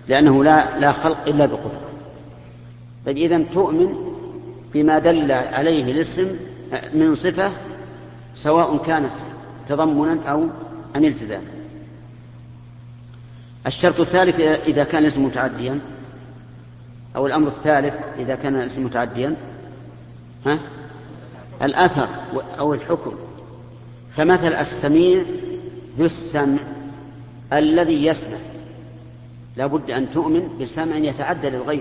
لأنه لا خلق إلا بقدرة. طيب إذن تؤمن بما دل عليه الاسم من صفة سواء كانت تضمنا أو أم التزاما. الشرط الثالث إذا كان الاسم متعديا، أو الأمر الثالث إذا كان الاسم متعديا، الأثر أو الحكم. فمثل السميع ذو السمع الذي يسمع، لا بد أن تؤمن بسمع يتعدى للغير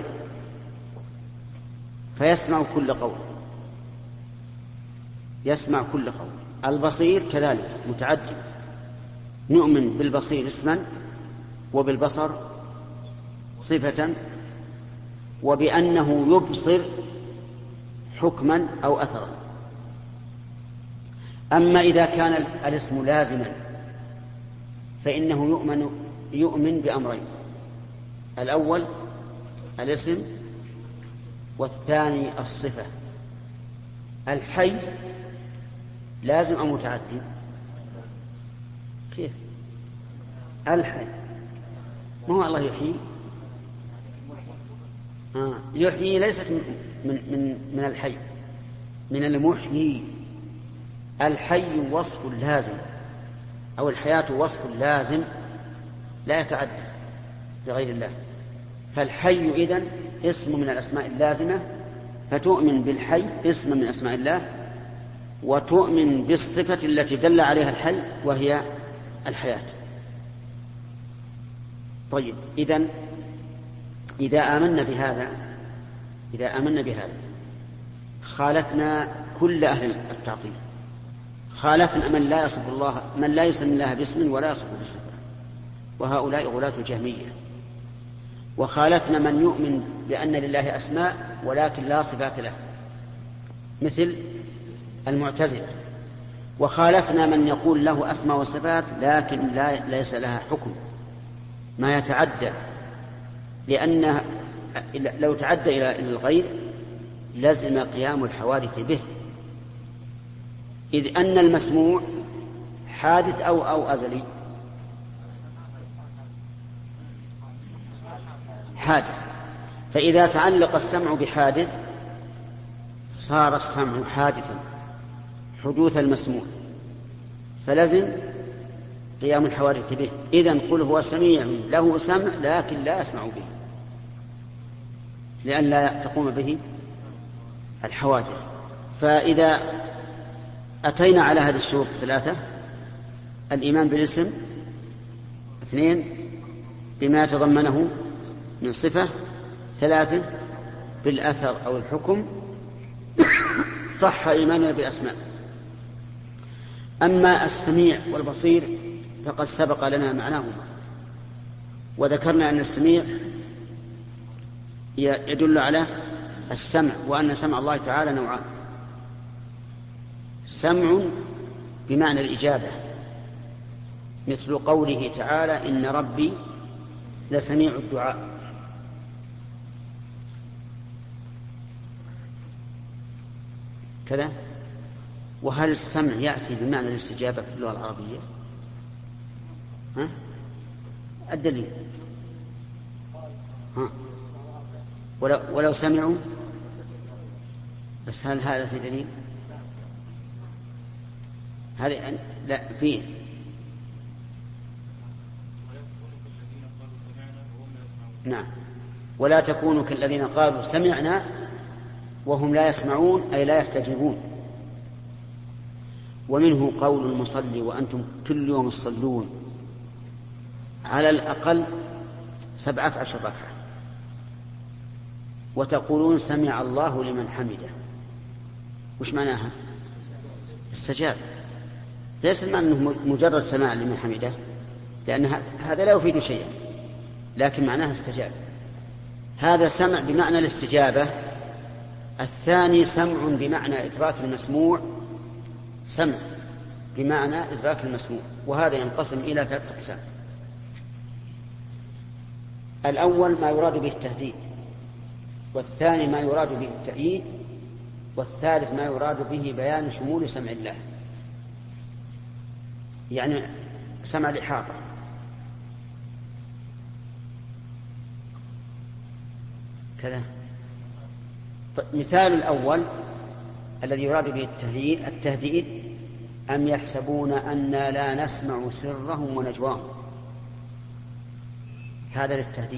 فيسمع كل قول، يسمع كل قول. البصير كذلك متعدي، نؤمن بالبصير اسما وبالبصر صفة، وبأنه يبصر حكما أو أثرا. أما إذا كان الاسم لازما فإنه يؤمن بأمرين: الأول الاسم، والثاني الصفة. الحي لازم أو متعدي؟ كيف؟ الحي ما هو الله يحيي؟ يحيي ليست من الحي، من المحيي. الحي وصف لازم، أو الحياة وصف لازم لا يتعدى بغير الله. فالحي إذن اسم من الأسماء اللازمة، فتؤمن بالحي اسم من أسماء الله، وتؤمن بالصفة التي دل عليها الحي وهي الحياة. طيب إذن إذا آمنا بهذا خالفنا كل أهل التعطيل، خالفنا من لا يسمي الله باسم ولا يصف بصفة، وهؤلاء غلاة الجهمية. وخالفنا من يؤمن بأن لله أسماء ولكن لا صفات له مثل المعتزلة. وخالفنا من يقول له أسماء وصفات لكن ليس لها حكم ما يتعدى، لأن لو تعدى إلى الغير لازم قيام الحوادث به، إذ أن المسموع حادث أو أزلي. حادث، فإذا تعلق السمع بحادث صار السمع حادثا حدوث المسموع، فلازم قيام الحوادث به. إذن قل هو سميع له سمع لكن لا يسمع به، لأن لا تقوم به الحوادث. فإذا أتينا على هذه الشروط الثلاثة: الإيمان بالاسم، 2 بما يتضمنه من صفة، 3 بالأثر أو الحكم، صح إيماننا بالأسماء. أما السميع والبصير فقد سبق لنا معناهما، وذكرنا أن السميع يدل على السمع، وأن سمع الله تعالى نوعان: سمع بمعنى الإجابة مثل قوله تعالى: إن ربي لسميع الدعاء. كذا. وهل السمع يأتي بمعنى الاستجابة في اللغة العربية؟ الدليل ولو سمعوا، بس هل هذا في دليل؟ هذا لا فيه. نعم، ولا تكونوا كالذين قالوا سمعنا وهم لا يسمعون أي لا يستجيبون. ومنه قول المصلي وأنتم كل يوم تصلون على الأقل 17 ركعة وتقولون سمع الله لمن حمده، وش معناها؟ استجاب. ليس المعنى أنه مجرد سماع لمن حمده، لأن هذا لا يفيد شيئا، لكن معناها استجاب. هذا سمع بمعنى الاستجابة. الثاني سمع بمعنى إدراك المسموع، سمع بمعنى إدراك المسموع، وهذا ينقسم إلى 3 أقسام. الأول ما يراد به التهديد، والثاني ما يراد به التأييد، والثالث ما يراد به بيان شمول سمع الله، يعني سمع الإحاطة. كذا. مثال الأول الذي يراد به التهديد: أم يحسبون أنا لا نسمع سرهم ونجواهم. هذا للتهديد،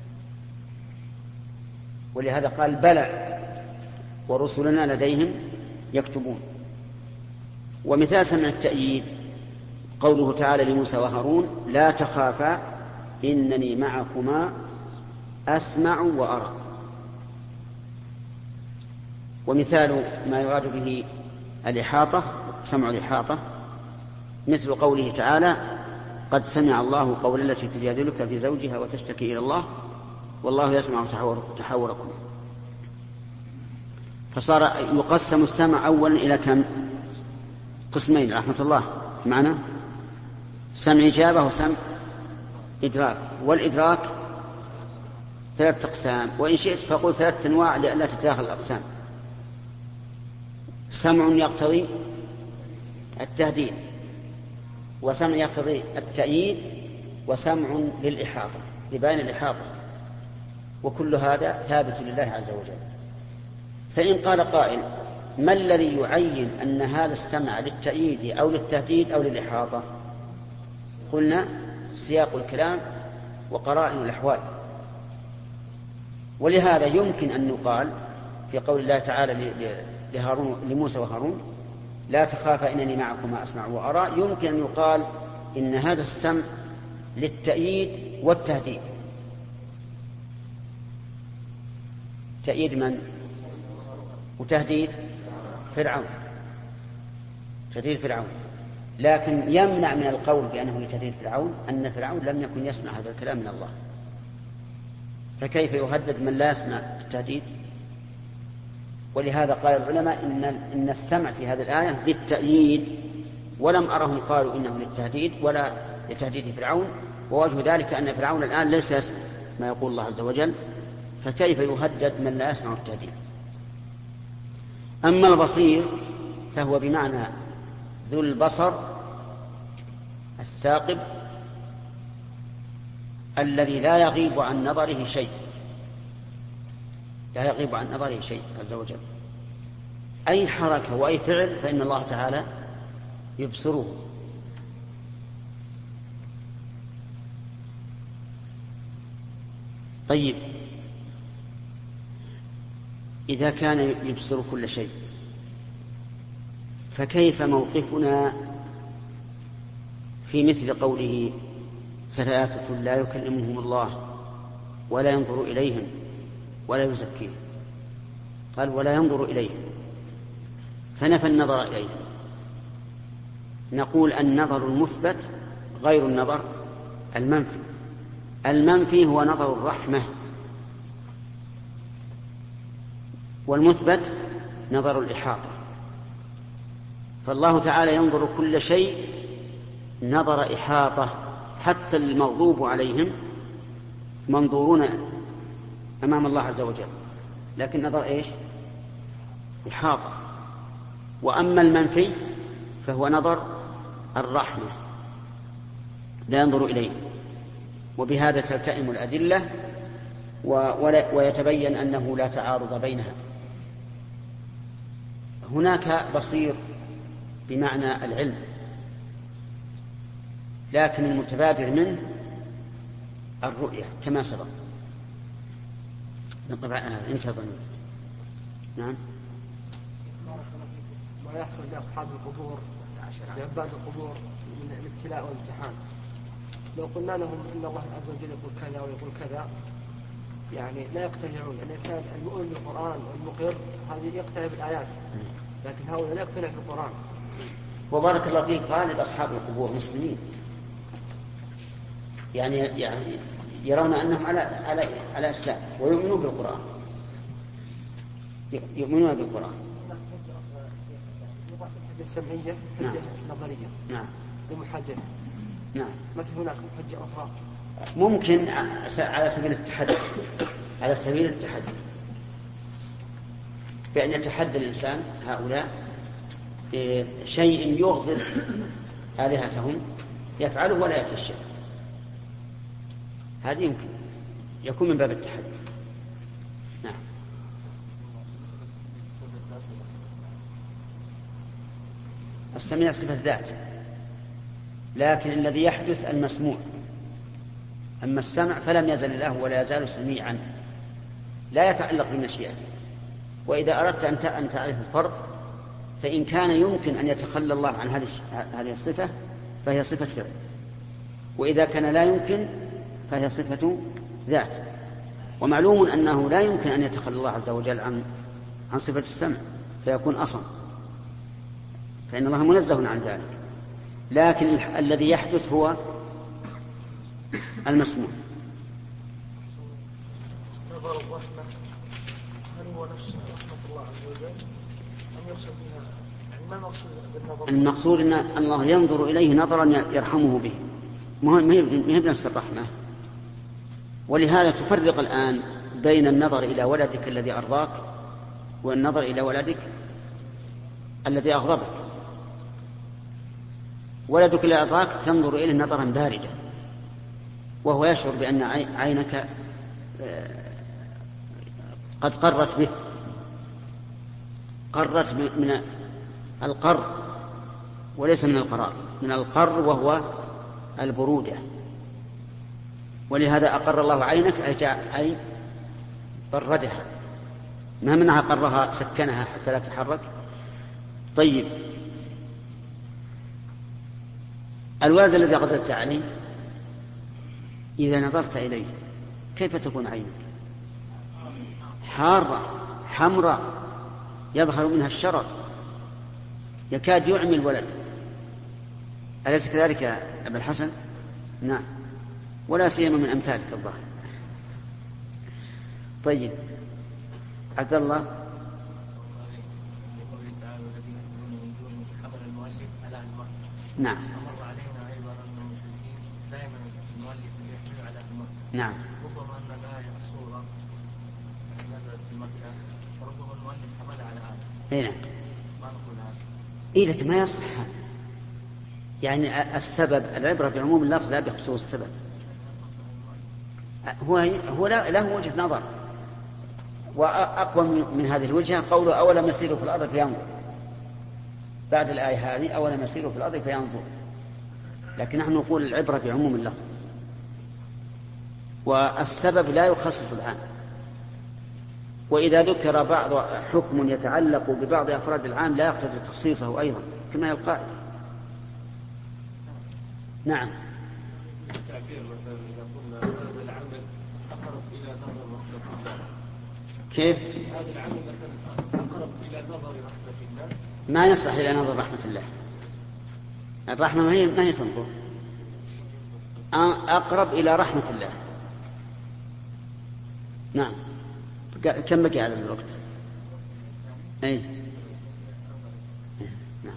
ولهذا قال: بلى ورسلنا لديهم يكتبون. ومثال سمع التأييد قوله تعالى لموسى وهارون: لا تخافا إنني معكما أسمع وأرى. ومثال ما يراد به الإحاطة، سمع الإحاطة، مثل قوله تعالى: قد سمع الله قول التي تجادلك في زوجها وتشتكي إلى الله والله يسمع تحاوركم. فصار يقسم السمع أولا إلى كم؟ قسمين رحمة الله معنا: سمع إجابة وسمع إدراك. والإدراك 3 أقسام، وإن شئت فقل 3 أنواع لئلا تتداخل الأقسام: سمع يقتضي التهديد، وسمع يقتضي التأييد، وسمع للإحاطة لبيان الإحاطة، وكل هذا ثابت لله عز وجل. فإن قال قائل: ما الذي يعين أن هذا السمع للتأييد أو للتهديد أو للإحاطة؟ قلنا: سياق الكلام وقرائن الأحوال. ولهذا يمكن أن يقال في قول الله تعالى لموسى وهارون: لا تخافا إنني معكما أسمع وأرى، يمكن أن يقال إن هذا السمع للتأييد والتهديد. تأييد من؟ وتهديد فرعون، تهديد فرعون. لكن يمنع من القول بأنه لتهديد فرعون أن فرعون لم يكن يسمع هذا الكلام من الله، فكيف يهدد من لا يسمع التهديد؟ ولهذا قال العلماء إن السمع في هذه الآية للتأييد، ولم أرهم قالوا إنه للتهديد ولا لتهديد فرعون. ووجه ذلك أن فرعون الآن ليس يسمع ما يقول الله عز وجل، فكيف يهدد من لا يسمع التهديد؟ أما البصير فهو بمعنى ذو البصر الثاقب الذي لا يغيب عن نظره شيء، لا يغيب عن نظره شيء عز وجل. أي حركة وأي فعل فإن الله تعالى يبصره. طيب، إذا كان يبصر كل شيء فكيف موقفنا في مثل قوله: 3 لا يكلمهم الله ولا ينظر إليهم ولا يزكيهم؟ قال: ولا ينظر إليهم، فنفى النظر إليهم. نقول: النظر المثبت غير النظر المنفي. المنفي هو نظر الرحمة، والمثبت نظر الإحاطة. فالله تعالى ينظر كل شيء نظر إحاطة، حتى المغضوب عليهم منظورون أمام الله عز وجل، لكن نظر إيش؟ إحاطة. وأما المنفي فهو نظر الرحمة، لا ينظر إليه. وبهذا تلتئم الأدلة ويتبين أنه لا تعارض بينها. هناك بصير بمعنى العلم، لكن المتبادر منه الرؤية كما سبق. انتظر. نعم. ما يحصل لأصحاب القبور لعباد القبور من الابتلاء والامتحان، لو قلنا لهم إن الله عز وجل يقول كذا ويقول كذا يعني لا يقتنعون. الإنسان المؤمن بالقرآن والمقر هذه يقتنع بالآيات، لكن هؤلاء لا يقتنع بالقرآن. وبارك الله فيك، غالب أصحاب القبور مسلمين، يعني يرون أنهم على إسلام ويؤمنون بالقرآن، يؤمنون بالقرآن. السمعية حجة نظرية. نعم. ومحجة. نعم. ما في هناك حجة أخرى؟ ممكن على سبيل التحدي، على سبيل التحدي، بأن يتحدى الإنسان هؤلاء شيء يغضب آلهتهم يفعله ولا يتشى. هذه يمكن يكون من باب التحدي. نعم. السميع صفة ذات، لكن الذي يحدث المسموع. أما السمع فلم يزل الله ولا يزال سميعا، لا يتعلق بمشيئته. وإذا أردت أن تعرف الفرق، فإن كان يمكن أن يتخلى الله عن هذه الصفة فهي صفة فعل، وإذا كان لا يمكن فهي صفة ذات. ومعلوم أنه لا يمكن أن يتخلى الله عز وجل عن صفة السمع فيكون أصم، فإن الله منزه عن ذلك. لكن الذي يحدث هو المسموع. نظر الرحمة هل هو نفس رحمة الله عز وجل أم يقصد بها يعني ما المقصود بالنظر؟ المقصود أن الله ينظر إليه نظرا يرحمه به، ما هي بنفس الرحمة. ولهذا تفرق الآن بين النظر إلى ولدك الذي أرضاك والنظر إلى ولدك الذي أغضبك. ولدك الذي أرضاك تنظر إليه نظرا باردا، وهو يشعر بأن عينك قد قرت به، قرت من القر وليس من القرار، من القر وهو البرودة. ولهذا أقر الله عينك أي بردها، ما منها قرها سكنها حتى لا تتحرك. طيب، الولد الذي غضبت عليه إذا نظرت إليه كيف تكون عينك؟ حارة حمراء يظهر منها الشرر، يكاد يعمي الولد. أليس كذلك يا أبا الحسن؟ نعم، ولا سيما من أمثالك الظاهر. طيب، عبد الله. نعم. نعم. ربما أن الآية الصورة نزلت في مكة، وربما المؤلف حمل على هذا. نعم. ما نقول هذا. إيه لك ما يصح هذا، يعني السبب العبرة بعموم اللفظ لا بخصوص السبب. هو له وجهة نظر، وأقوى من هذه الوجهة قوله أولم يسيروا في الأرض فينظر، بعد الآية هذه أولم يسيروا في الأرض فينظر. لكن نحن نقول العبرة بعموم اللفظ، والسبب لا يخصص العام. وإذا ذكر بعض حكم يتعلق ببعض أفراد العام لا يقتضي تخصيصه أيضا، كما هي القاعدة. نعم. التعبير مثلا إذا قلنا هذا العمل أقرب إلى نظر رحمة الله، كيف؟ هذا العمل مثلا أقرب إلى نظر رحمة الله، ما يصلح إلى نظر رحمة الله. الرحمة ما هي تنظر، أقرب إلى رحمة الله. نعم. كم بقي على الوقت؟ أي نعم.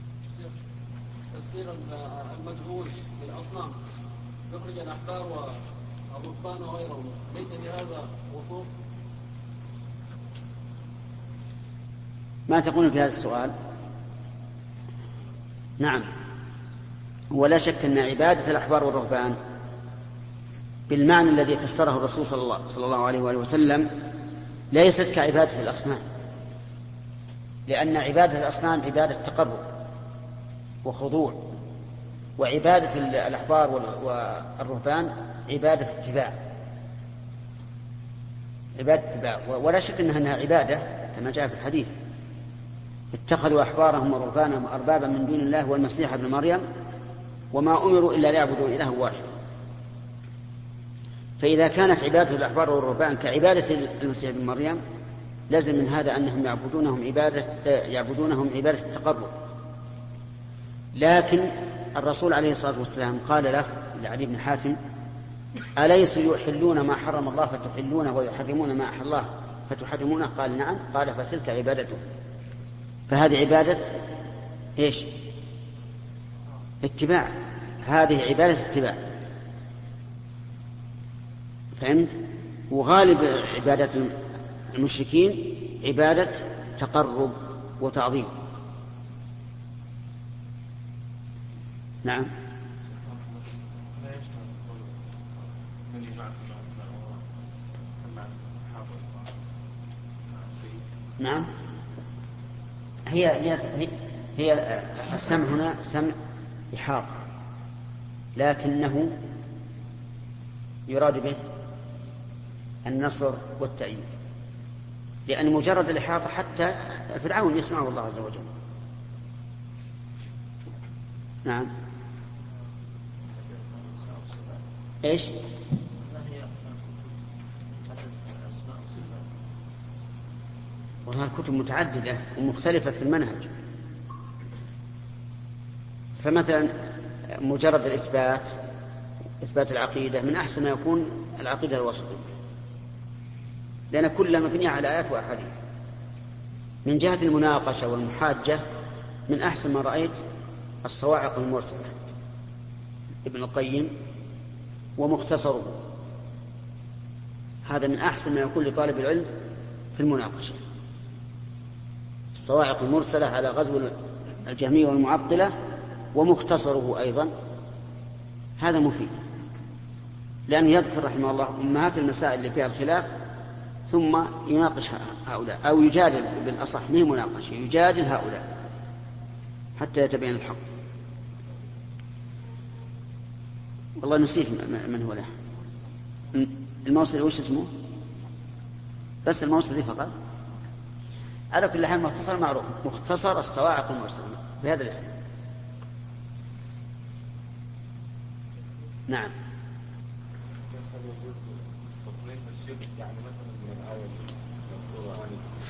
تفسير المجهول بالأصنام يخرج الأحبار والرهبان وغيرهم، ليس بهذا وصوف؟ ما تقول في هذا السؤال؟ نعم، ولا شك أن عبادة الأحبار والرهبان بالمعنى الذي فسره الرسول صلى الله عليه وآله وسلم ليست كعبادة الأصنام، لأن عبادة الأصنام عبادة تقرب وخضوع، وعبادة الأحبار والرهبان عبادة اتباع، ولا شك أنها عبادة كما جاء في الحديث: اتخذوا أحبارهم ورهبانهم أربابا من دون الله والمسيح ابن مريم وما أمروا إلا ليعبدوا إلها واحد. فإذا كانت عبادة الأحبار والرهبان كعبادة المسيح ابن مريم لازم من هذا أنهم يعبدونهم عبادة التقرب. لكن الرسول عليه الصلاة والسلام قال له لعلي بن حاتم: أليسوا يحلون ما حرم الله فتحلونه ويحرمون ما أحل الله فتحرمونه؟ قال: نعم. قال: فتلك عبادته. فهذه عبادة إيش؟ اتباع. هذه عبادة اتباع، فهمت؟ وغالب عبادات المشركين عبادة تقرب وتعظيم. نعم. نعم. هي السمع هنا سمع إحاطة، لكنه يراد به النصر والتأييد، لأن مجرد الإحاطة حتى فرعون يسمعه الله عز وجل. نعم. إيش؟ وهذه الكتب متعددة ومختلفة في المنهج. فمثلا مجرد إثبات العقيدة من أحسن ما يكون العقيدة الوسطية، لأن كلها مبنية على آيات وأحاديث. من جهة المناقشة والمحاجة من أحسن ما رأيت الصواعق المرسلة ابن القيم ومختصره، هذا من أحسن ما يكون لطالب العلم في المناقشة. الصواعق المرسلة على غزو الجهمية والمعطلة ومختصره أيضا، هذا مفيد، لأنه يذكر رحمه الله أمهات المسائل اللي فيها الخلاف ثم يناقش هؤلاء، أو يجادل بالأصح من مناقشة، يجادل هؤلاء حتى يتبين الحق. والله نسيت من هو له الموصلي، وش اسمه؟ بس الموصلي فقط. على كل حال مختصر معروف، مختصر الصواعق المرسلة بهذا الاسم. نعم. يعني مثلا من الآية المذكورة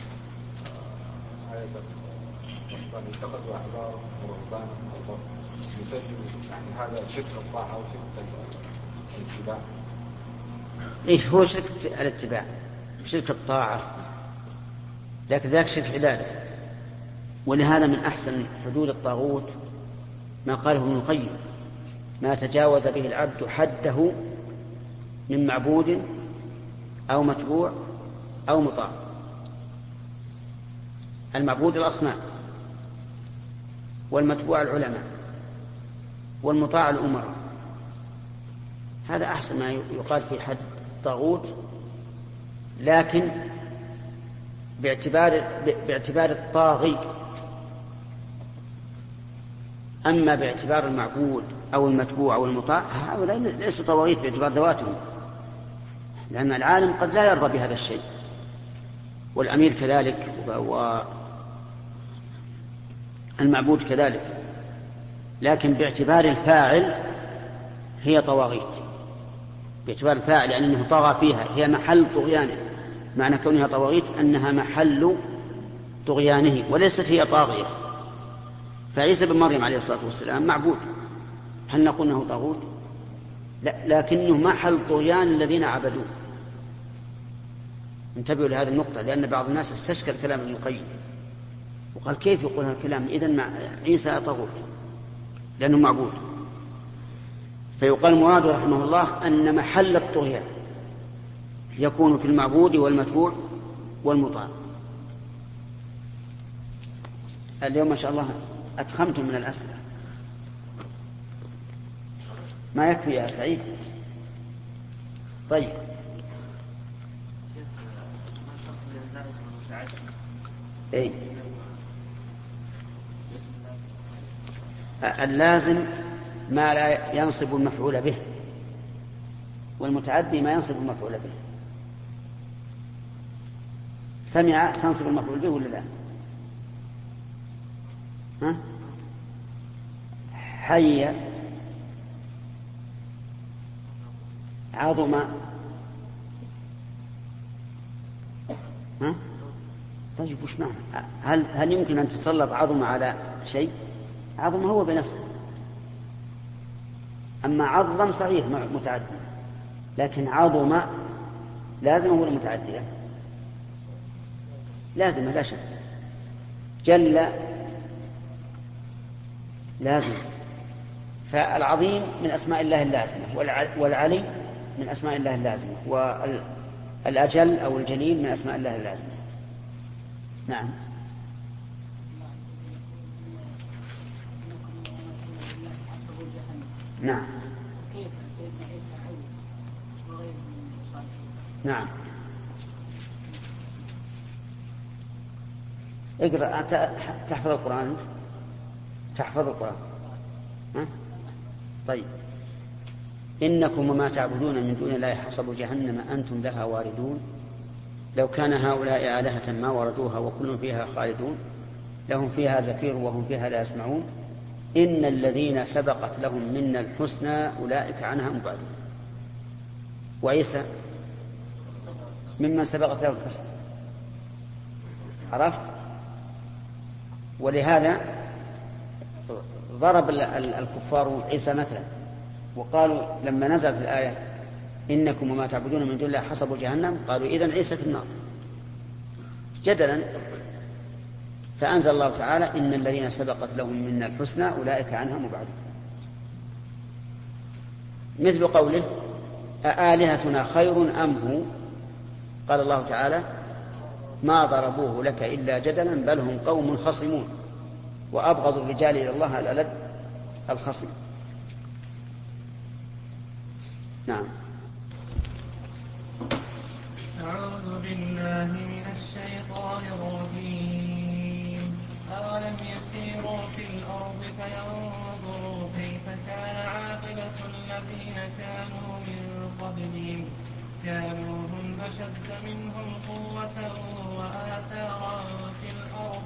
آية اتخذوا أحبارهم ورهبانهم أربابا يسجلوا، يعني هذا شرك الطاعة أو شرك الاتباع؟ إيه هو شرك الاتباع، شرك الطاعة، لكن ذاك شرك عبادة. ولهذا من أحسن حدود الطاغوت ما قاله ابن القيم: ما تجاوز به العبد حده من معبود أو متبوع أو مطاع. المعبود الأصنام، والمتبوع العلماء، والمطاع الأمراء. هذا أحسن ما يقال في حد الطاغوت، لكن باعتبار الطاغي. أما باعتبار المعبود أو المتبوع أو المطاع هؤلاء ليسوا طواغيت باعتبار ذواتهم، لأن العالم قد لا يرضى بهذا الشيء، والأمير كذلك، والمعبود كذلك. لكن باعتبار الفاعل هي طواغيت، باعتبار الفاعل يعني أنه طغى فيها، هي محل طغيانه. معنى كونها طواغيت أنها محل طغيانه وليست هي طاغية. فعيسى بن مريم عليه الصلاة والسلام معبود، هل نقول أنه طاغوت؟ لا، لكنه محل طغيان الذين عبدوه. انتبهوا لهذه النقطة، لأن بعض الناس استشكل كلام ابن القيم وقال كيف يقول هذا الكلام؟ إذن عيسى طاغوت لأنه معبود. فيقال مراد رحمه الله أن محل الطغيان يكون في المعبود والمتبوع والمطاع. اليوم ما شاء الله أتخمتم من الأسئلة، ما يكفي يا سعيد؟ طيب. إيه؟ اللازم ما لا ينصب المفعول به، والمتعدي ما ينصب المفعول به. سمع تنصب المفعول به ولا لا؟ ها؟ حي، عظم، ها؟ طيب وش معنى؟ هل يمكن أن تتسلط عظم على شيء؟ عظم هو بنفسه. أما عظم صحيح متعدي، لكن عظم لازم ولا متعدية؟ لازم لا شك. جل لازم. فالعظيم من أسماء الله اللازمة، والعلي من أسماء الله اللازمة، والأجل أو الجليل من أسماء الله اللازمة. نعم. نعم. نعم. اقرأ. تحفظ القرآن أنت؟ تحفظ القرآن؟ ها؟ طيب. إنكم وما تعبدون من دون الله حصب جهنم أنتم لها واردون لو كان هؤلاء آلهة ما وردوها وكل فيها خالدون لهم فيها زفير وهم فيها لا يسمعون إن الذين سبقت لهم منا الحسنى أولئك عنها مبعدون. وعيسى ممن سبقت له الحسنى، عرفت؟ ولهذا ضرب الكفار عيسى مثلا وقالوا لما نزلت الآية إنكم وما تعبدون من دون الله حصب جهنم قالوا إذن عيسى في النار جدلا. فأنزل الله تعالى إن الذين سبقت لهم منا الحسنى أولئك عنها مبعدون. مثل قوله أآلهتنا خير أم هو قال الله تعالى ما ضربوه لك إلا جدلا بل هم قوم خصمون وأبغض الرجال إلى الله الألد الخصم. نعم. أعوذ بالله من الشيطان الرجيم. أولم يسيروا في الأرض فينظروا كيف كان عاقبة الذين كانوا من قبلهم كانوا هم أشد منهم قوة وآثارا في الأرض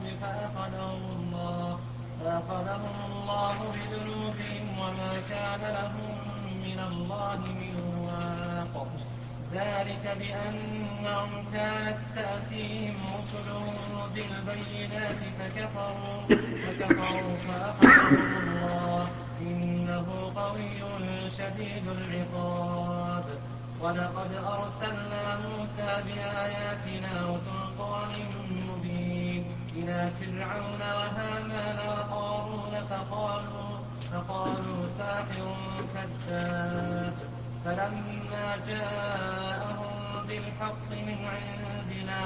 فأخذهم الله بذنوبهم وما كان لهم من الله من واق. ذلك بأنهم كانت تأتيهم رسلهم بالبينات فكفروا فأخذهم الله إنه قوي شديد العقاب. ولقد أرسلنا موسى بآياتنا وسلطان مبين إلى فرعون وهامان وقارون فقالوا ساحر كذاب. فلما جاءهم بالحق من عندنا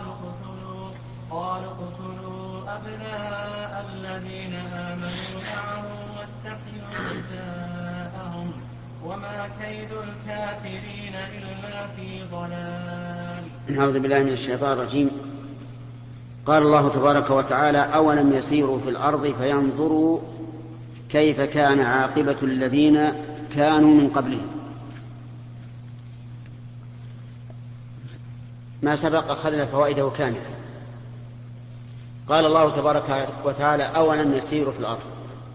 قالوا اقتلوا أبناء الذين آمنوا معه واستحيوا نساءهم وما كيد الكافرين إلا في ضلال. أعوذ بالله من الشيطان الرجيم. قال الله تبارك وتعالى أولم يسيروا في الأرض فينظروا كيف كان عاقبة الذين كانوا من قبلهم. ما سبق أخذنا فوائده كاملة. قال الله تبارك وتعالى أولم يسيروا في الأرض،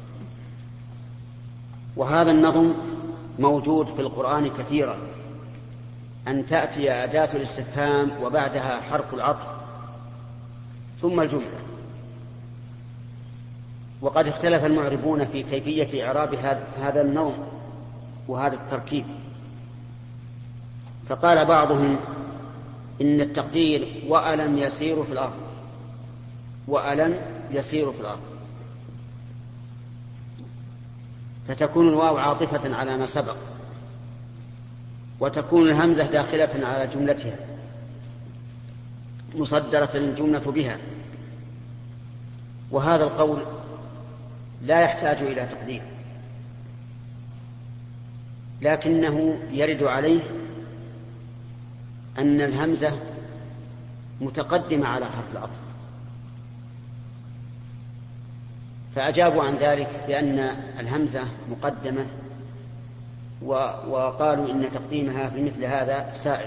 وهذا النظم موجود في القرآن كثيرا، أن تأتي أداة الاستفهام وبعدها حرف العطف ثم الجملة. وقد اختلف المعربون في كيفية إعراب هذا النظم وهذا التركيب، فقال بعضهم إن التقدير وألم يسيروا في الأرض، وألم يسيروا في الأرض، فتكون الواو عاطفة على ما سبق، وتكون الهمزة داخلة على جملتها مصدرة الجملة بها. وهذا القول لا يحتاج إلى تقدير، لكنه يرد عليه أن الهمزة متقدمة على حرف العطف، فأجابوا عن ذلك بأن الهمزة مقدمة، وقالوا إن تقديمها في مثل هذا سائغ.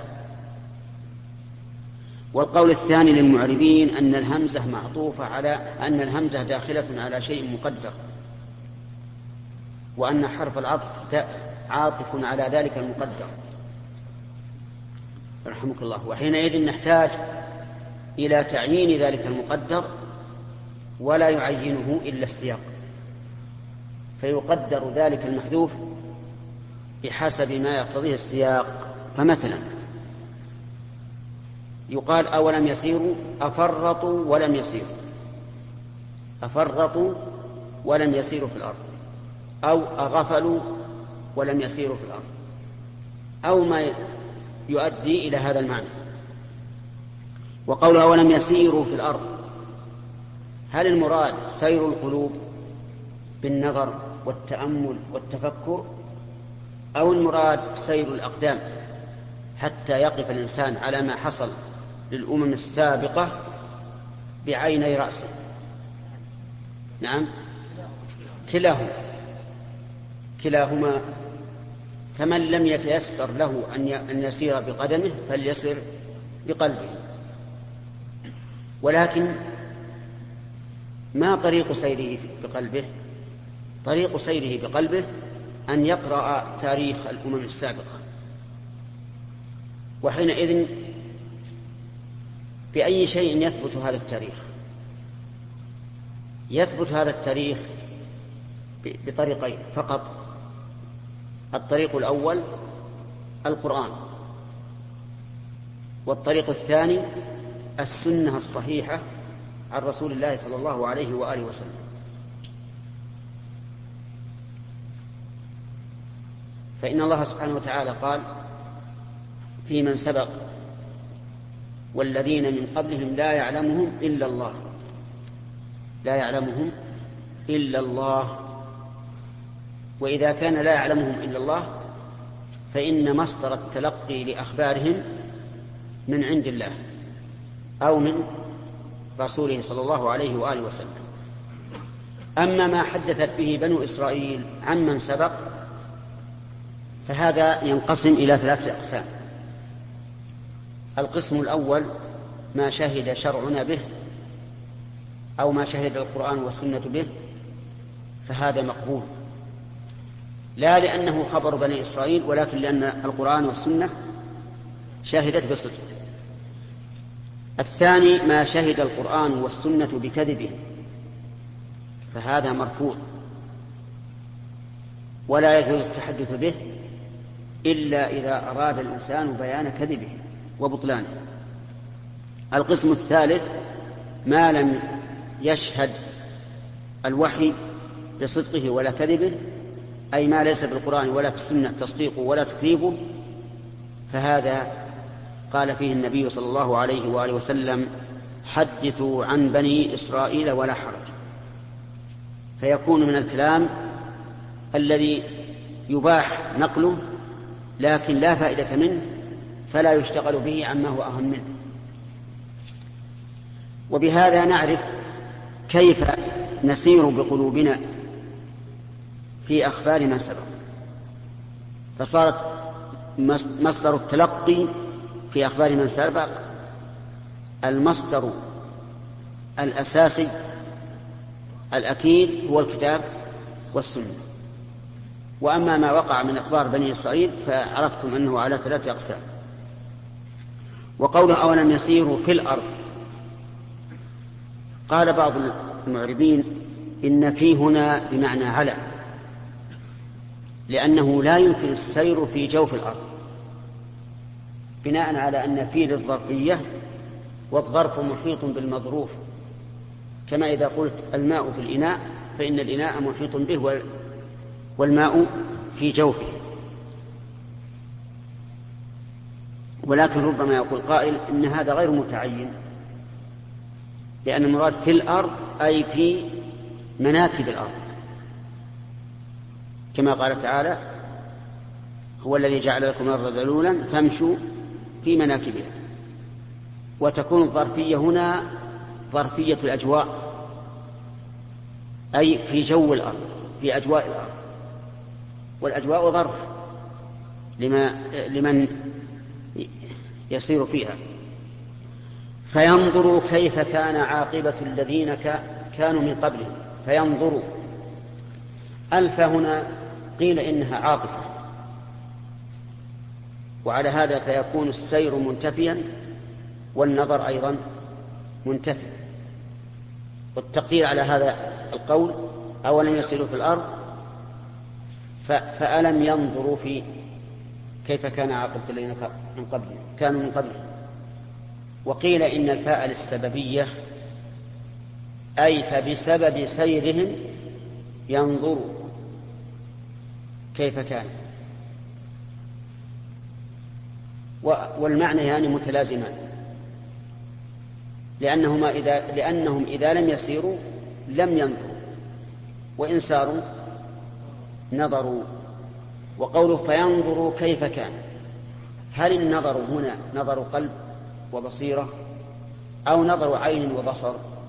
والقول الثاني للمعربين أن الهمزة معطوفة على أن الهمزة داخلة على شيء مقدر، وأن حرف العطف عاطف على ذلك المقدر رحمك الله. وحينئذ نحتاج إلى تعيين ذلك المقدر، ولا يعينه إلا السياق، فيقدر ذلك المحذوف بحسب ما يقتضيه السياق. فمثلا يقال أولم يسيروا أفرطوا ولم يسيروا، أفرطوا ولم يسيروا في الأرض، أو أغفلوا ولم يسيروا في الأرض، أو ما يؤدي إلى هذا المعنى. وقولها ولم يسيروا في الأرض، هل المراد سير القلوب بالنظر والتأمل والتفكر، أو المراد سير الأقدام حتى يقف الإنسان على ما حصل للأمم السابقة بعيني رأسه. نعم، كلاهما. فمن لم يتيسر له أن يسير بقدمه فليسر بقلبه. ولكن ما طريق سيره بقلبه؟ طريق سيره بقلبه أن يقرأ تاريخ الأمم السابقة، وحينئذ بأي شيء يثبت هذا التاريخ؟ يثبت هذا التاريخ بطريقين فقط. الطريق الأول القرآن، والطريق الثاني السنة الصحيحة عن رسول الله صلى الله عليه وآله وسلم. فإن الله سبحانه وتعالى قال في من سبق: والذين من قبلهم لا يعلمهم إلا الله، لا يعلمهم إلا الله. وإذا كان لا يعلمهم إلا الله فإن مصدر التلقي لأخبارهم من عند الله أو من رسوله صلى الله عليه وآله وسلم. أما ما حدثت به بنو إسرائيل عمن سبق فهذا ينقسم إلى 3 أقسام. القسم الأول ما شهد شرعنا به أو ما شهد القرآن والسنة به، فهذا مقبول، لا لأنه خبر بني إسرائيل ولكن لأن القرآن والسنة شاهدت بصدقه. الثاني ما شهد القرآن والسنة بكذبه، فهذا مرفوض ولا يجوز التحدث به إلا إذا أراد الإنسان بيان كذبه وبطلانه. القسم الثالث ما لم يشهد الوحي بصدقه ولا كذبه، أي ما ليس بالقرآن ولا في السنة تصديقه ولا تكذيبه، فهذا قال فيه النبي صلى الله عليه وآله وسلم: حدثوا عن بني إسرائيل ولا حرج. فيكون من الكلام الذي يباح نقله لكن لا فائدة منه، فلا يشتغل به عما هو أهم منه. وبهذا نعرف كيف نسير بقلوبنا في أخبار من سبق. فصارت مصدر التلقي في أخبار من سبق المصدر الأساسي الأكيد هو الكتاب والسنة. وأما ما وقع من أخبار بني إسرائيل فعرفتم أنه على 3 أقسام. وقوله أولم يسيروا في الأرض، قال بعض المعربين إن في هنا بمعنى على، لأنه لا يمكن السير في جوف الأرض، بناء على أن في للظرفية والظرف محيط بالمظروف، كما إذا قلت الماء في الإناء فإن الإناء محيط به والماء في جوفه. ولكن ربما يقول قائل إن هذا غير متعين، لأن المراد في الأرض أي في مناكب الأرض، كما قال تعالى: هو الذي جعل لكم الأرض ذلولا فامشوا في مناكبها. وتكون الظرفية هنا ظرفية الأجواء، أي في جو الأرض، في أجواء الأرض. والأجواء ظرف لمن يسير فيها. فينظروا كيف كان عاقبة الذين كانوا من قبلهم. فينظروا، ألف هنا قيل إنها عاطفة، وعلى هذا فيكون السير منتفيا والنظر أيضا منتفي. والتقدير على هذا القول: أولم يسيروا في الأرض فألم ينظروا في كيف كان عاقبة الذين كانوا من قبلهم. وقيل إن الفاء للسببية، أي فبسبب سيرهم ينظروا كيف كان. والمعنى يعني متلازمان، لأنهم إذا لم يسيروا لم ينظروا، وإن ساروا نظروا. وقوله فينظروا كيف كان، هل النظر هنا نظر قلب وبصيرة أو نظر عين وبصر؟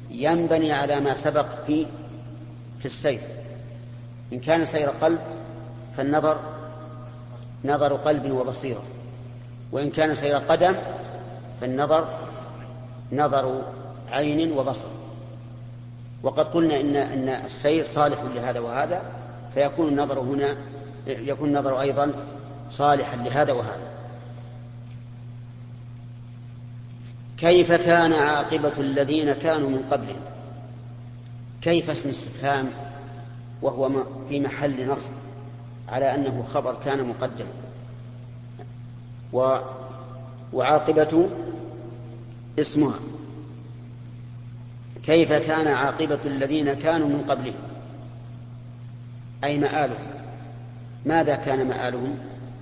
ينبني على ما سبق في السير. إن كان سير قلب فالنظر نظر قلب وبصيرة، وإن كان سير قدم فالنظر نظر عين وبصر. وقد قلنا إن السير صالح لهذا وهذا، فيكون النظر هنا يكون النظر أيضا صالحا لهذا وهذا. كيف كان عاقبة الذين كانوا من قبلهم؟ كيف اسم استفهام وهو في محل نصب على أنه خبر كان مقدم، وعاقبة اسمها. كيف كان عاقبة الذين كانوا من قبلهم، أي مآلهم. ماذا كان مآلهم؟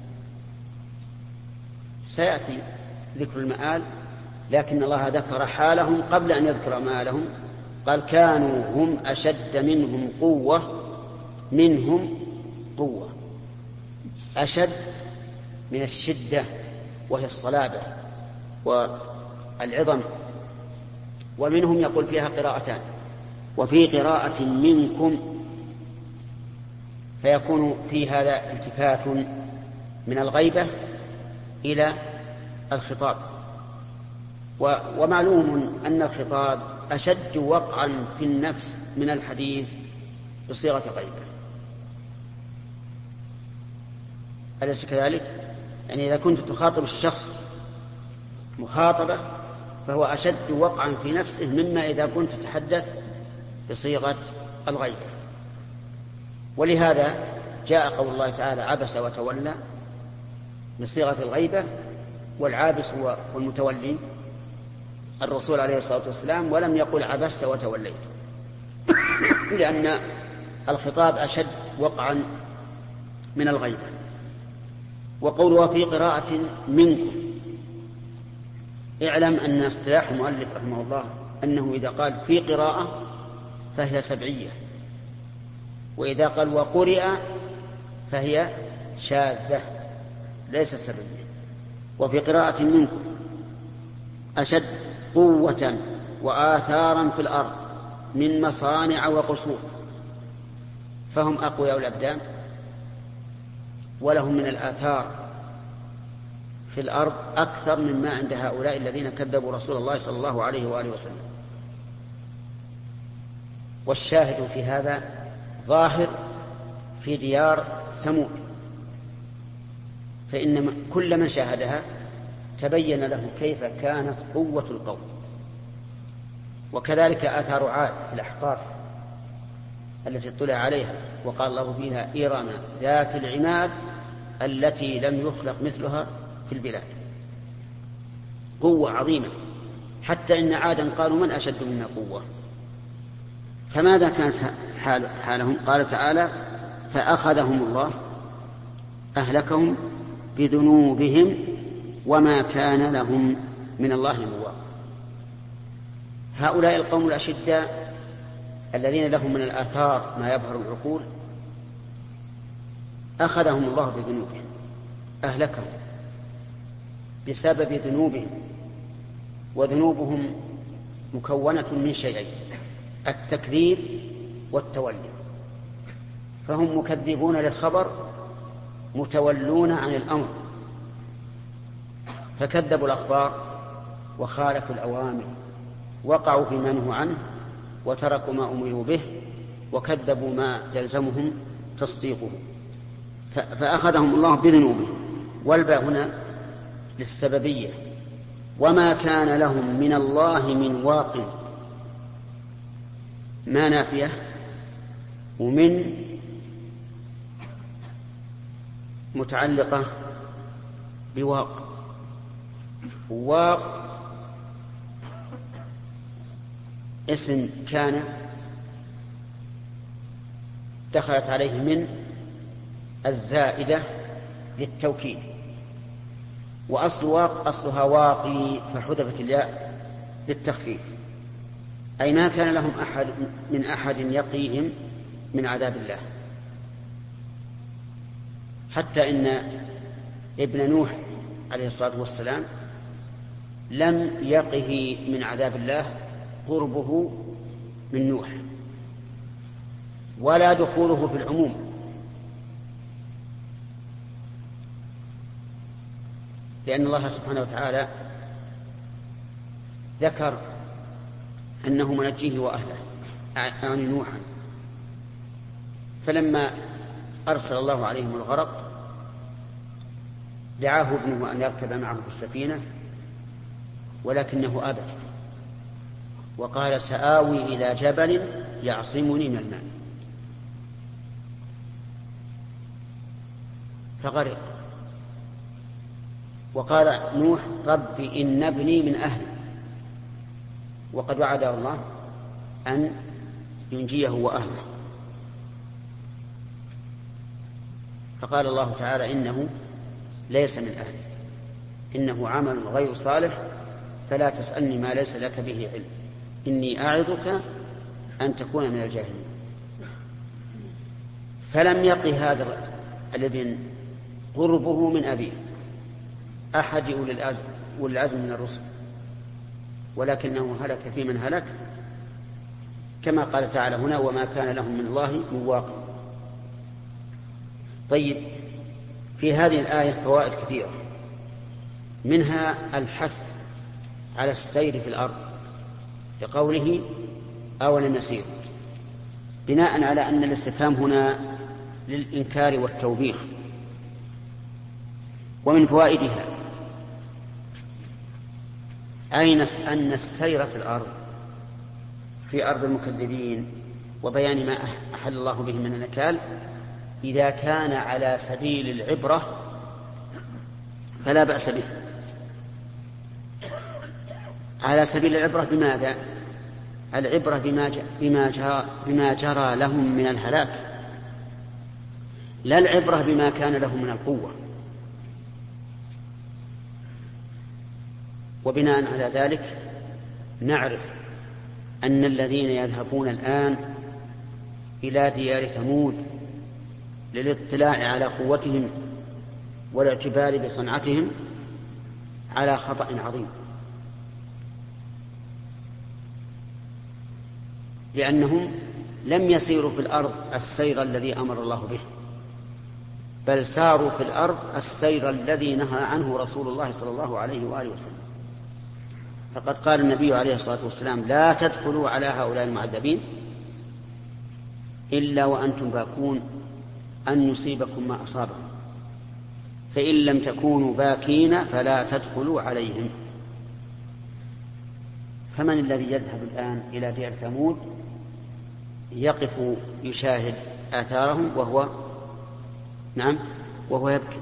سيأتي ذكر المآل، لكن الله ذكر حالهم قبل أن يذكر مآلهم. قال كانوا هم أشد منهم قوة. أشد من الشدة وهي الصلابة والعظم. ومنهم يقول فيها قراءتان، وفي قراءة منكم، فيكون في هذا التفات من الغيبة إلى الخطاب. ومعلوم أن الخطاب أشد وقعا في النفس من الحديث بصيغة غيبة، أليس كذلك؟ يعني إذا كنت تخاطب الشخص مخاطبة فهو أشد وقعا في نفسه مما إذا كنت تتحدث بصيغة الغيبة. ولهذا جاء قول الله تعالى عبس وتولى بصيغة الغيبة، والعابس هو المتولي الرسول عليه الصلاة والسلام، ولم يقل عبست وتوليت لأن الخطاب أشد وقعا من الغيبة. وقوله في قراءة منكم، اعلم أن اصطلاح المؤلف رحمه الله أنه إذا قال في قراءة فهي سبعية، وإذا قال وقرئ فهي شاذة ليس سبعية. وفي قراءة منكم أشد قوة وآثارا في الأرض من مصانع وقصور، فهم أقوياء الأبدان ولهم من الآثار في الأرض أكثر مما عند هؤلاء الذين كذبوا رسول الله صلى الله عليه وآله وسلم. والشاهد في هذا ظاهر في ديار ثمود، فإن كل من شاهدها تبين له كيف كانت قوة القوم. وكذلك آثار عاد في الأحقاف التي اطلع عليها وقال الله فيها إرم ذات العماد التي لم يخلق مثلها في البلاد. قوة عظيمة، حتى إن عادا قالوا من أشد منا قوة. فماذا كانت حالهم؟ قال تعالى فأخذهم الله أهلكهم بذنوبهم وما كان لهم من الله من واق. هؤلاء القوم الأشداء الذين لهم من الآثار ما يبهر العقول أخذهم الله بذنوبهم، أهلكهم بسبب ذنوبهم. وذنوبهم مكونة من شيئين: التكذيب والتولي. فهم مكذبون للخبر متولون عن الأمر، فكذبوا الأخبار وخالفوا الأوامر، وقعوا فيما نهوا عنه وتركوا ما أمروا به وكذبوا ما يلزمهم تصديقه. فأخذهم الله بذنوبهم، والباء هنا للسببية. وما كان لهم من الله من واق، ما نافية، ومن متعلقة بواق. واق اسم كان دخلت عليه من الزائدة للتوكيد، وأصل واق أصلها واقي فحذفت الياء للتخفيف، أي ما كان لهم أحد يقيهم من عذاب الله. حتى إن ابن نوح عليه الصلاة والسلام لم يقه من عذاب الله قربه من نوح ولا دخوله في العموم، لأن الله سبحانه وتعالى ذكر أنه منجيه وأهله يعني نوحا، فلما أرسل الله عليهم الغرق دعاه ابنه أن يركب معه في السفينة ولكنه أبى وقال سآوي إلى جبل يعصمني من الماء فغرق. وقال نوح رب إن ابني من أهلي، وقد وعده الله أن ينجيه وأهله، فقال الله تعالى إنه ليس من أهلي إنه عمل غير صالح فلا تسألني ما ليس لك به علم إني أعظك أن تكون من الجاهلين. فلم يقي هذا الابن قربه من أبيه أحد أولي العزم من الرسل، ولكنه هلك في من هلك كما قال تعالى هنا وما كان لهم من الله من واق. طيب، في هذه الآية فوائد كثيرة، منها الحث على السير في الأرض لقوله أولم يسيروا، بناء على أن الاستفهام هنا للإنكار والتوبيخ. ومن فوائدها أن السير في الأرض في أرض المكذبين وبيان ما أحل الله به من النكال إذا كان على سبيل العبرة فلا بأس به. على سبيل العبرة بماذا؟ العبرة بما جرى لهم من الهلاك، لا العبرة بما كان لهم من القوة. وبناء على ذلك نعرف أن الذين يذهبون الآن إلى ديار ثمود للاطلاع على قوتهم والاعتبار بصنعتهم على خطأ عظيم، لأنهم لم يسيروا في الأرض السير الذي أمر الله به، بل ساروا في الأرض السير الذي نهى عنه رسول الله صلى الله عليه وآله وسلم. فقد قال النبي عليه الصلاة والسلام لا تدخلوا على هؤلاء المعذبين إلا وأنتم باكون أن يصيبكم ما أصابهم، فإن لم تكونوا باكين فلا تدخلوا عليهم. فمن الذي يذهب الآن إلى ديار ثمود يقف يشاهد آثارهم وهو يبكي؟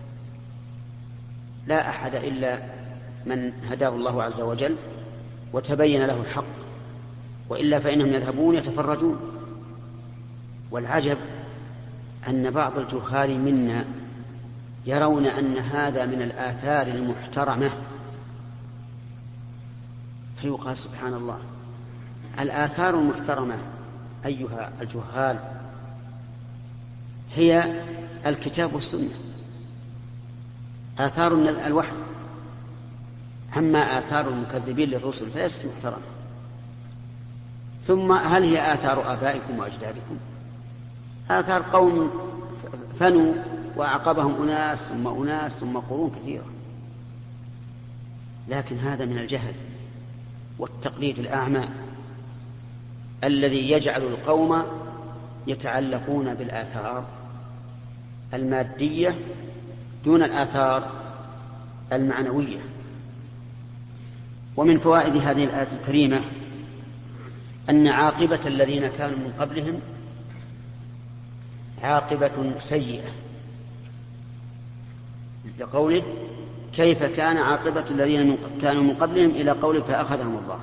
لا أحد إلا من هداه الله عز وجل وتبين له الحق، وإلا فإنهم يذهبون يتفرجون. والعجب أن بعض الجهال منا يرون أن هذا من الآثار المحترمة، فيقال سبحان الله، الآثار المحترمة أيها الجهال هي الكتاب والسنة، آثار الوحي. أما آثار المكذبين للرسل فليست محترمة. ثم هل هي آثار آبائكم وأجدادكم؟ آثار قوم فنوا وأعقبهم أناس ثم أناس ثم قرون كثيرة. لكن هذا من الجهل والتقليد الأعمى الذي يجعل القوم يتعلقون بالآثار المادية دون الآثار المعنوية. ومن فوائد هذه الآية الكريمة أن عاقبة الذين كانوا من قبلهم عاقبة سيئة، لقوله كيف كان عاقبة الذين كانوا من قبلهم إلى قوله فأخذهم الله.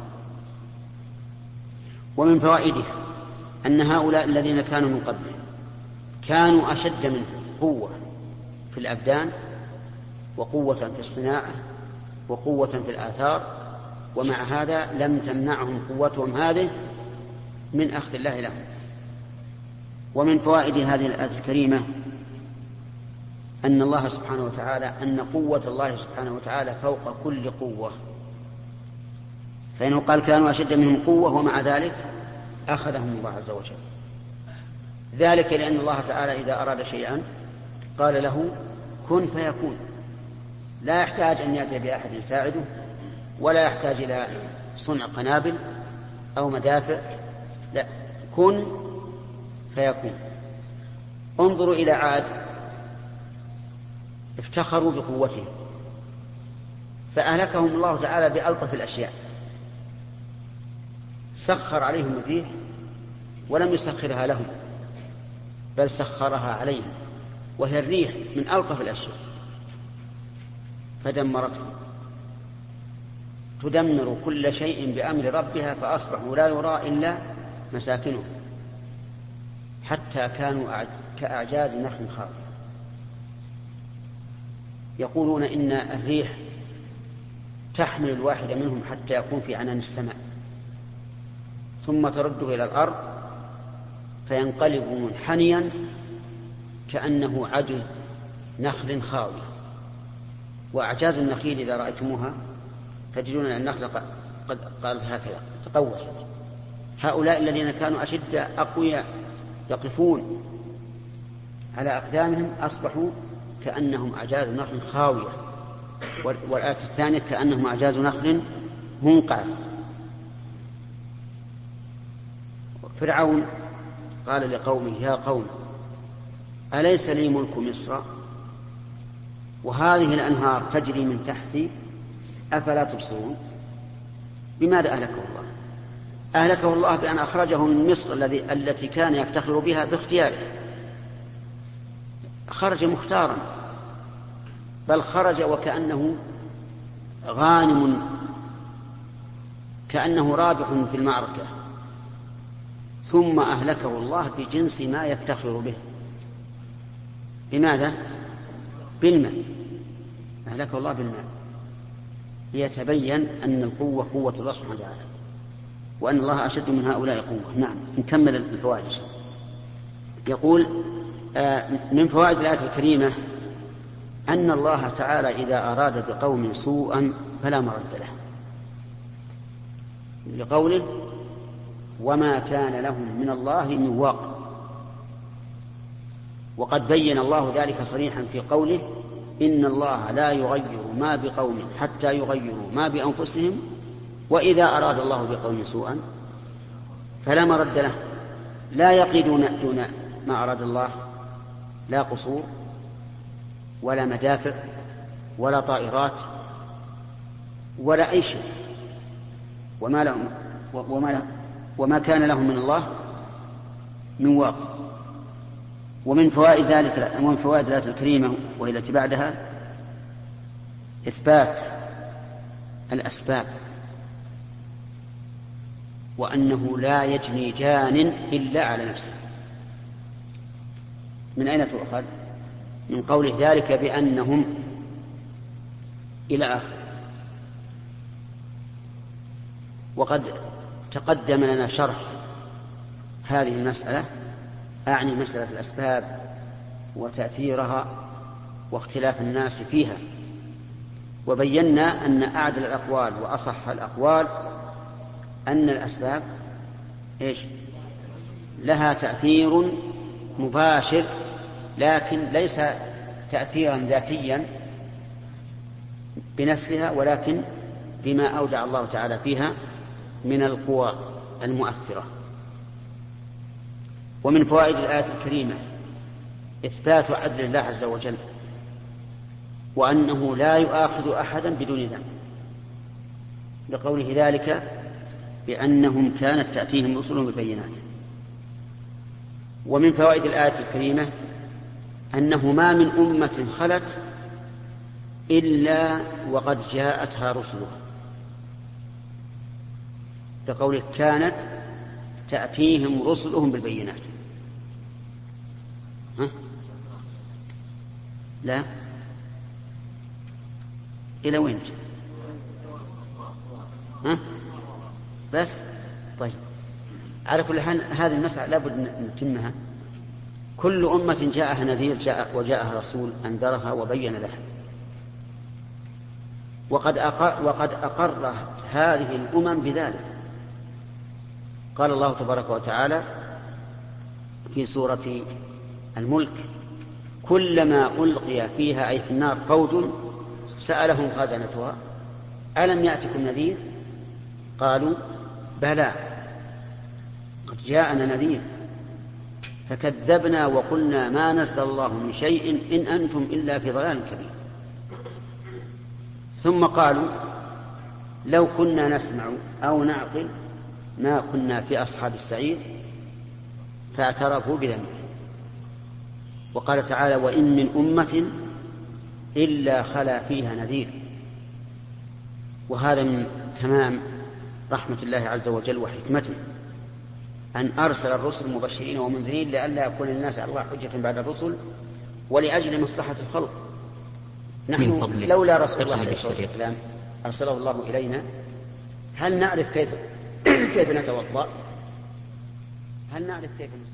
ومن فوائده أن هؤلاء الذين كانوا من قبلهم كانوا أشد منهم قوة في الأبدان وقوة في الصناعة وقوة في الآثار، ومع هذا لم تمنعهم قوتهم هذه من أخذ الله لهم. ومن فوائد هذه الآية الكريمة أن الله سبحانه وتعالى أن قوة الله سبحانه وتعالى فوق كل قوة، فإنه قال كانوا أشد منهم قوة ومع ذلك أخذهم الله عز وجل. ذلك لأن الله تعالى إذا أراد شيئا قال له كن فيكون، لا يحتاج أن يأتي بأحد يساعده، ولا يحتاج إلى صنع قنابل أو مدافع، لا، كن فيكون. انظروا إلى عاد، افتخروا بقوتهم فأهلكهم الله تعالى بألطف الأشياء، سخر عليهم الريح ولم يسخرها لهم بل سخرها عليهم، وهي الريح من ألطف الأشياء، فدمرتهم، تدمر كل شيء بأمر ربها فأصبحوا لا يرى إلا مساكنهم، حتى كانوا كأعجاز نخل خاوية. يقولون إن الريح تحمل الواحد منهم حتى يكون في عنان السماء ثم ترده إلى الأرض فينقلب منحنيا كأنه عجز نخل خاوية. وأعجاز النخيل إذا رأيتموها تجدون أن النخل قد قالت هكذا تقوست. هؤلاء الذين كانوا أشد أقوياء يقفون على أقدامهم أصبحوا كأنهم أعجاز نخل خاوية، والآية الثانية كأنهم أعجاز نخل منقعر. فرعون قال لقومه يا قوم أليس لي ملك مصر وهذه الأنهار تجري من تحتي أفلا تبصرون؟ بماذا أهلكه الله؟ أهلكه الله بأن أخرجه من مصر التي كان يفتخر بها باختياره، خرج مختارا، بل خرج وكأنه غانم، كأنه رابح في المعركة، ثم أهلكه الله بجنس ما يفتخر به. لماذا؟ بالماء، أهلكه الله بالماء ليتبين أن القوة قوة الله سبحانه وتعالى، وأن الله أشد من هؤلاء قوة. نعم، نكمل الفوائد. يقول من فوائد الآية الكريمة أن الله تعالى إذا أراد بقوم سوءا فلا مرد له، لقوله وما كان لهم من الله من واق. وقد بين الله ذلك صريحا في قوله إن الله لا يغير ما بقوم حتى يغيروا ما بأنفسهم وإذا أراد الله بقوم سوءا فلا مرد له. لا يقيدون دون ما أراد الله، لا قصور ولا مدافع ولا طائرات ولا أي شيء، وما كان لهم من الله من واق. ومن فوائد ذلك ومن فوائد الآية الكريمة وهي التي بعدها إثبات الأسباب، وأنه لا يجني جان إلا على نفسه. من أين تؤخذ؟ من قوله ذلك بأنهم إلى آخر. وقد تقدم لنا شرح هذه المسألة، أعني مسألة الأسباب وتأثيرها واختلاف الناس فيها، وبينا أن أعدل الأقوال وأصح الأقوال أن الأسباب لها تأثير مباشر، لكن ليس تأثيرا ذاتيا بنفسها، ولكن بما أودع الله تعالى فيها من القوى المؤثرة. ومن فوائد الآية الكريمة إثبات عدل الله عز وجل، وأنه لا يؤاخذ أحدا بدون ذنب، لقوله ذلك بأنهم كانت تأتيهم رسلهم بالبينات. ومن فوائد الآية الكريمة أنه ما من أمة خلت إلا وقد جاءتها رسلها، لقوله كانت تأتيهم رسلهم بالبينات. لا، إلى وين؟ بس طيب، على كل حال هذه المسألة لابد نتمها. كل أمة جاءها نذير وجاءها رسول أنذرها وبين لها. وقد أقر هذه الأمم بذلك. قال الله تبارك وتعالى في سورة الملك: كلما ألقي فيها أي في النار فوج سألهم خزنتها ألم يأتكم نذير؟ قالوا بلى قد جاءنا نذير فكذبنا وقلنا ما نزل الله من شيء إن أنتم إلا في ضلال كبير. ثم قالوا لو كنا نسمع أو نعقل ما كنا في أصحاب السعير فاعترفوا بذنبهم. وقال تعالى: وإن من أمة إلا خلا فيها نذير. وهذا من تمام رحمة الله عز وجل وحكمته أن أرسل الرسل مبشرين ومنذرين لئلا يكون الناس على الله حجة بعد الرسل ولأجل مصلحة الخلق. نحن لولا رسول الله عليه الصلاة والسلام أرسله الله إلينا هل نعرف كيف نتوضأ؟ هل نعرف كيف